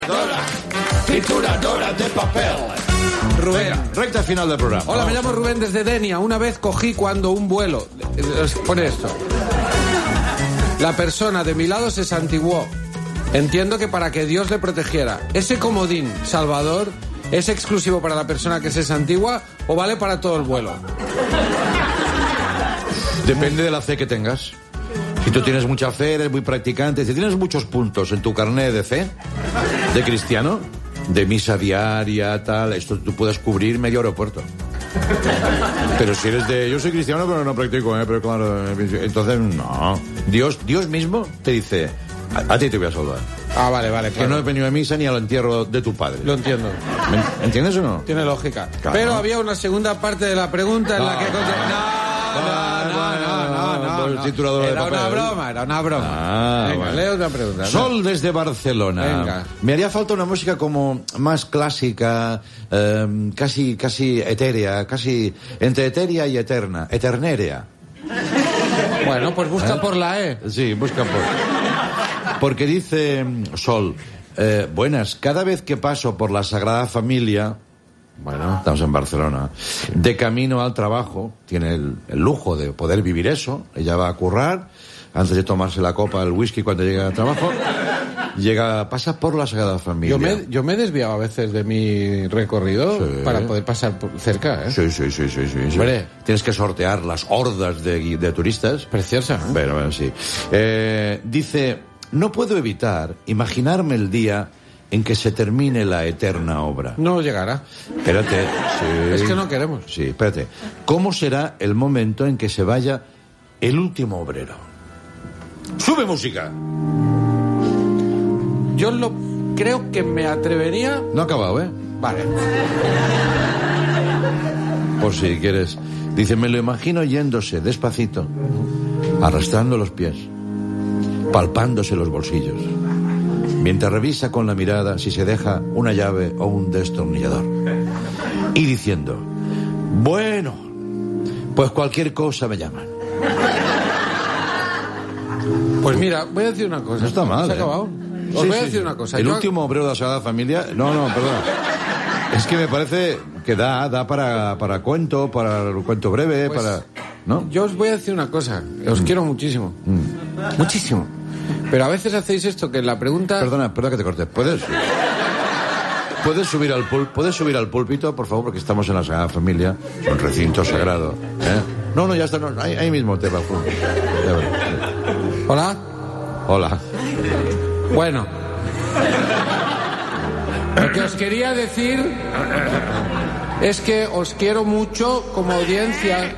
Trituradora de papel. Rubén, recta final del programa. Hola, me llamo Rubén desde Denia. Una vez cogí cuando un vuelo... Pone esto. La persona de mi lado se santiguó. Entiendo que para que Dios le protegiera. ¿Ese comodín, Salvador, es exclusivo para la persona que se santigua o vale para todo el vuelo? Depende de la fe que tengas. Si tú tienes mucha fe, eres muy practicante, si tienes muchos puntos en tu carnet de fe, de cristiano, de misa diaria, tal, esto tú puedes cubrir medio aeropuerto. Pero si eres de... Yo soy cristiano, pero no practico, pero claro... Entonces, no. Dios mismo te dice... A ti te voy a salvar. Ah, vale, claro. Que no he venido a misa ni al entierro de tu padre. Lo entiendo. ¿Entiendes o no? Tiene lógica. Claro. Pero había una segunda parte de la pregunta en la que... No. Era una broma. Venga, bueno. leo otra pregunta. Sol desde Barcelona. Venga. Me haría falta una música como más clásica, casi etérea, casi entre etérea y eterna. Eternérea. Bueno, pues busca por la E. Sí, busca por... Porque dice Sol, buenas, cada vez que paso por la Sagrada Familia... Bueno, estamos en Barcelona. De camino al trabajo, tiene el lujo de poder vivir eso. Ella va a currar, antes de tomarse la copa, el whisky cuando llega al trabajo, pasa por la Sagrada Familia. Yo me he desviado a veces de mi recorrido para poder pasar por cerca, ¿eh? Sí. Hombre. Tienes que sortear las hordas de turistas. Preciosa, ¿eh? Bueno, sí. Dice, no puedo evitar imaginarme el día en que se termine la eterna obra. No llegará. Espérate. Sí. Es que no queremos. Sí, espérate. ¿Cómo será el momento en que se vaya el último obrero? ¡Sube música! Yo creo que me atrevería... No ha acabado, ¿eh? Vale. Por si quieres. Dice, me lo imagino yéndose despacito, arrastrando los pies, palpándose los bolsillos, mientras revisa con la mirada si se deja una llave o un destornillador. Y diciendo, bueno, pues cualquier cosa me llaman. Pues mira, voy a decir una cosa. No está mal, ¿Se ha acabado? Os voy a decir una cosa. El último obrero de la Sagrada Familia... No, perdona. Es que me parece que da para cuento breve, pues, para... ¿no? Yo os voy a decir una cosa. Os quiero muchísimo. Muchísimo. Pero a veces hacéis esto, que en la pregunta... Perdona que te corte. ¿Puedes subir al púlpito, por favor? Porque estamos en la Sagrada Familia, un recinto sagrado. No, ya está. No, ahí mismo te va. Hola. Bueno. Lo que os quería decir es que os quiero mucho como audiencia.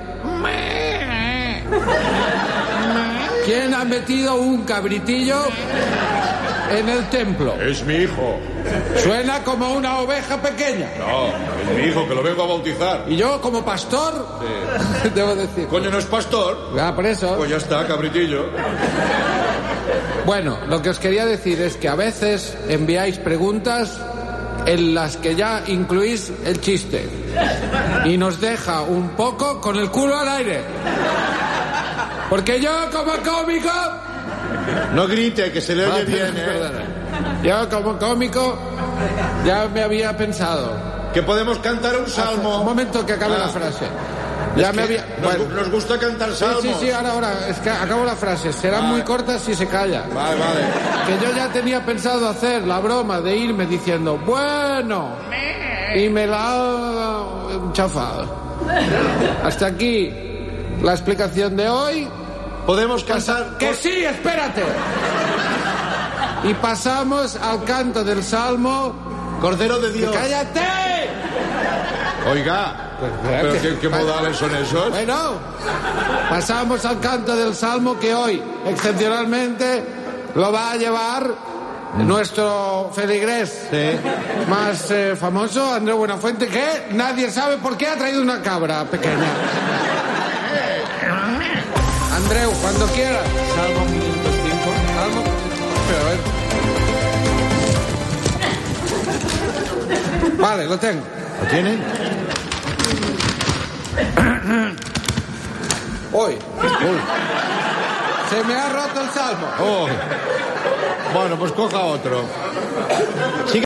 ¿Quién ha metido un cabritillo en el templo? Es mi hijo. Suena como una oveja pequeña. No, es mi hijo, que lo vengo a bautizar. ¿Y yo como pastor? Sí. Debo decir. Coño, ¿no es pastor? Ah, por eso. Pues ya está, cabritillo. Bueno, lo que os quería decir es que a veces enviáis preguntas en las que ya incluís el chiste y nos deja un poco con el culo al aire. Porque yo como cómico... No grite, que se le oye bien, Yo como cómico ya me había pensado. Que podemos cantar un salmo. Un momento que acabe la frase. Nos gusta cantar salmos. Sí, ahora, es que acabo la frase. Serán muy cortas si se calla. Vale. Que yo ya tenía pensado hacer la broma de irme diciendo, bueno, y me la ha chafado. Hasta aquí la explicación de hoy. ¿Podemos cantar? ¡Que sí, espérate! Y pasamos al canto del Salmo. Cordero de Dios. ¡Cállate! Oiga, ¿pero qué modales son esos? Bueno, pasamos al canto del Salmo que hoy, excepcionalmente, lo va a llevar nuestro feligrés más famoso, Andreu Buenafuente, que nadie sabe por qué ha traído una cabra pequeña. Andreu, cuando quieras. Salmo 505. Salmo. A ver. Vale, lo tengo. ¿Lo tienen? Uy. Se me ha roto el salmo. Bueno, pues coja otro.